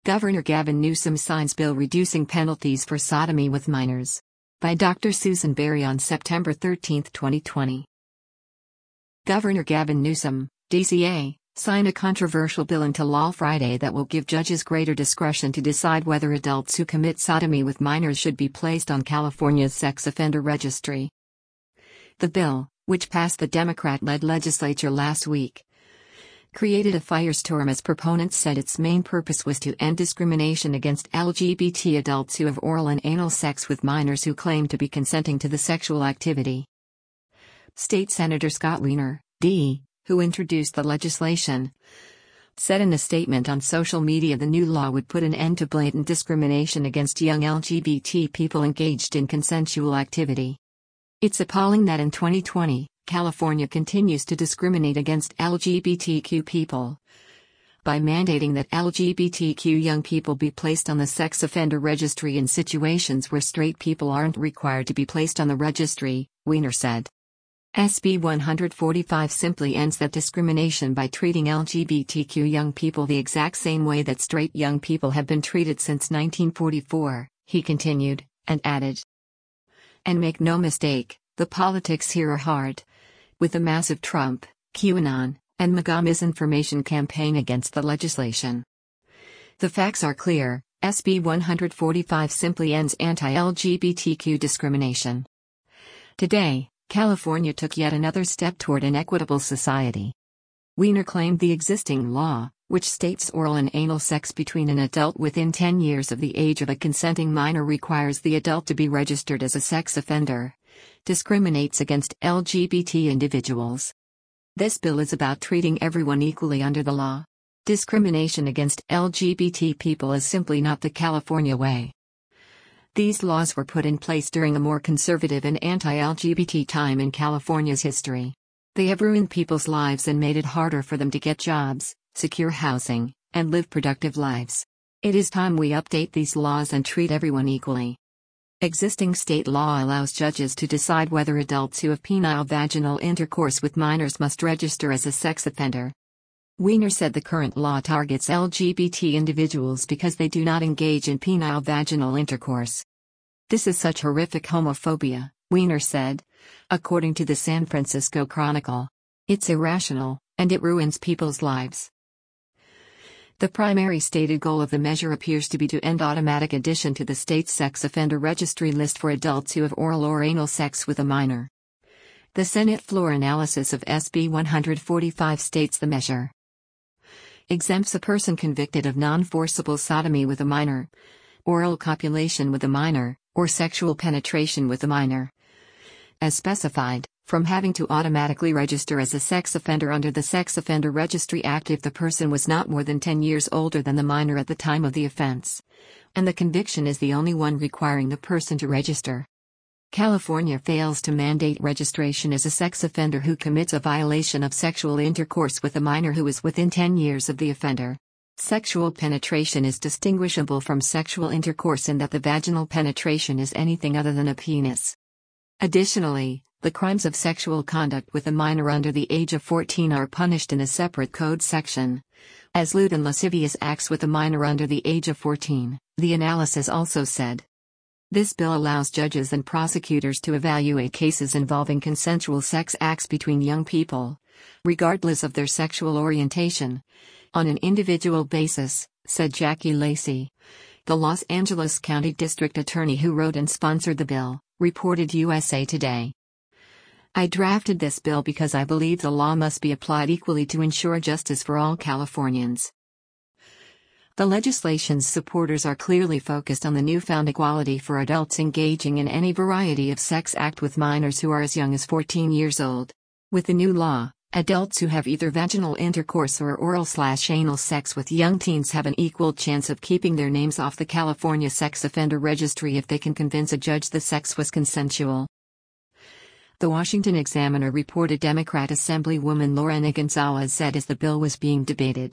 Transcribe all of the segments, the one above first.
Governor Gavin Newsom signs bill reducing penalties for sodomy with minors. By Dr. Susan Berry on September 13, 2020. Governor Gavin Newsom, DCA, signed a controversial bill into law Friday that will give judges greater discretion to decide whether adults who commit sodomy with minors should be placed on California's sex offender registry. The bill, which passed the Democrat-led legislature last week, created a firestorm as proponents said its main purpose was to end discrimination against LGBT adults who have oral and anal sex with minors who claim to be consenting to the sexual activity. State Senator Scott Wiener, D., who introduced the legislation, said in a statement on social media the new law would put an end to blatant discrimination against young LGBT people engaged in consensual activity. It's appalling that in 2020, California continues to discriminate against LGBTQ people by mandating that LGBTQ young people be placed on the sex offender registry in situations where straight people aren't required to be placed on the registry, Wiener said. SB 145 simply ends that discrimination by treating LGBTQ young people the exact same way that straight young people have been treated since 1944, he continued, and added. And make no mistake, the politics here are hard. With a massive Trump, QAnon, and MAGA misinformation campaign against the legislation. The facts are clear, SB 145 simply ends anti-LGBTQ discrimination. Today, California took yet another step toward an equitable society. Wiener claimed the existing law, which states oral and anal sex between an adult within 10 years of the age of a consenting minor requires the adult to be registered as a sex offender, discriminates against LGBT individuals. This bill is about treating everyone equally under the law. Discrimination against LGBT people is simply not the California way. These laws were put in place during a more conservative and anti-LGBT time in California's history. They have ruined people's lives and made it harder for them to get jobs, secure housing, and live productive lives. It is time we update these laws and treat everyone equally. Existing state law allows judges to decide whether adults who have penile vaginal intercourse with minors must register as a sex offender. Wiener said the current law targets LGBT individuals because they do not engage in penile vaginal intercourse. This is such horrific homophobia, Wiener said, according to the San Francisco Chronicle. It's irrational, and it ruins people's lives. The primary stated goal of the measure appears to be to end automatic addition to the state's sex offender registry list for adults who have oral or anal sex with a minor. The Senate floor analysis of SB 145 states the measure exempts a person convicted of non-forcible sodomy with a minor, oral copulation with a minor, or sexual penetration with a minor, as specified, from having to automatically register as a sex offender under the Sex Offender Registry Act if the person was not more than 10 years older than the minor at the time of the offense, and the conviction is the only one requiring the person to register. California fails to mandate registration as a sex offender who commits a violation of sexual intercourse with a minor who is within 10 years of the offender. Sexual penetration is distinguishable from sexual intercourse in that the vaginal penetration is anything other than a penis. Additionally, the crimes of sexual conduct with a minor under the age of 14 are punished in a separate code section, as lewd and lascivious acts with a minor under the age of 14, the analysis also said. This bill allows judges and prosecutors to evaluate cases involving consensual sex acts between young people, regardless of their sexual orientation, on an individual basis, said Jackie Lacey, the Los Angeles County District Attorney who wrote and sponsored the bill, reported USA Today. I drafted this bill because I believe the law must be applied equally to ensure justice for all Californians. The legislation's supporters are clearly focused on the newfound equality for adults engaging in any variety of sex act with minors who are as young as 14 years old. With the new law, adults who have either vaginal intercourse or oral/anal sex with young teens have an equal chance of keeping their names off the California Sex Offender Registry if they can convince a judge the sex was consensual. The Washington Examiner reported Democrat Assemblywoman Lorena Gonzalez said as the bill was being debated.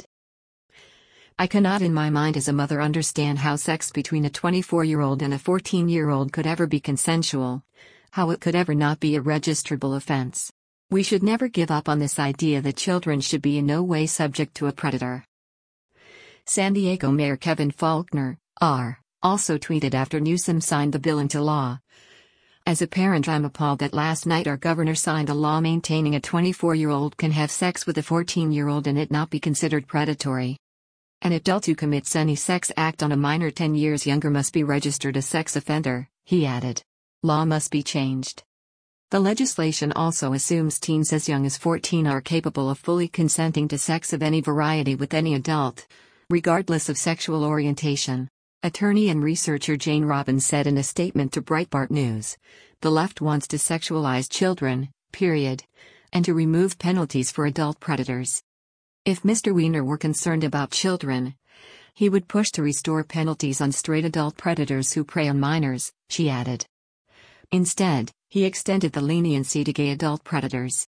I cannot in my mind as a mother understand how sex between a 24-year-old and a 14-year-old could ever be consensual, how it could ever not be a registrable offense. We should never give up on this idea that children should be in no way subject to a predator. San Diego Mayor Kevin Faulconer, R., also tweeted after Newsom signed the bill into law. As a parent, I'm appalled that last night our governor signed a law maintaining a 24-year-old can have sex with a 14-year-old and it not be considered predatory. An adult who commits any sex act on a minor 10 years younger must be registered a sex offender, he added. Law must be changed. The legislation also assumes teens as young as 14 are capable of fully consenting to sex of any variety with any adult, regardless of sexual orientation. Attorney and researcher Jane Robbins said in a statement to Breitbart News, "The left wants to sexualize children, period, and to remove penalties for adult predators. If Mr. Weiner were concerned about children, he would push to restore penalties on straight adult predators who prey on minors," she added. Instead, he extended the leniency to gay adult predators.